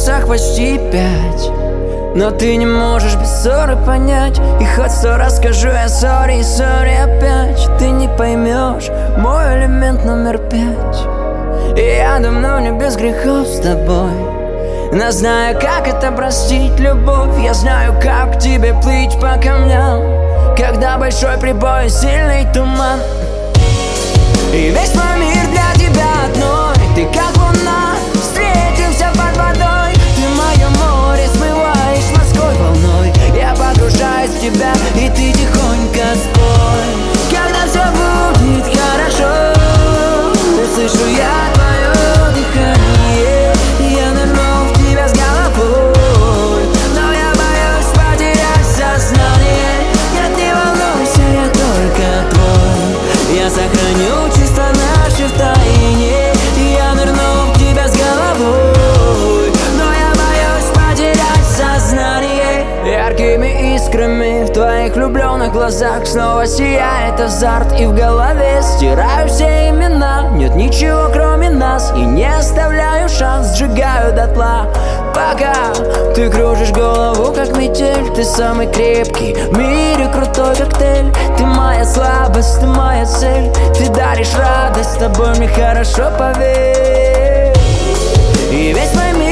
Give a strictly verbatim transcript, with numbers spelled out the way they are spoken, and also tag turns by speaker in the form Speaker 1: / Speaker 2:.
Speaker 1: часах почти пять, но ты не можешь без ссоры понять. И хоть сто раз скажу я сори, сори опять, ты не поймешь мой элемент номер пять. И я давно не без грехов с тобой, но знаю, как это простить любовь. Я знаю, как к тебе плыть по камням, когда большой прибой и сильный туман. И весь мой мир для тебя одной, ты как луна, встретимся под водой. Ты мое море смываешь морской волной, я погружаюсь в тебя, и ты тихонько спой. Когда все будет хорошо, услышу я твое дыхание, я нырну в тебя с головой, но я боюсь потерять сознание. Нет, не волнуйся, я только твой, я сохраню чисто наши в тайне. Я нырну в тебя с головой, но я боюсь потерять сознание. Яркими искрами в твоих влюбленных глазах снова сияет азарт, и в голове стираю все имена. Нет ничего кроме нас, и не оставляю шанс, сжигаю дотла. Пока ты кружишь голову, как метель, ты самый крепкий в мире, крутой коктейль. Ты моя слабость, ты моя цель, ты даришь радость, с тобой мне хорошо, поверь. И весь мой мир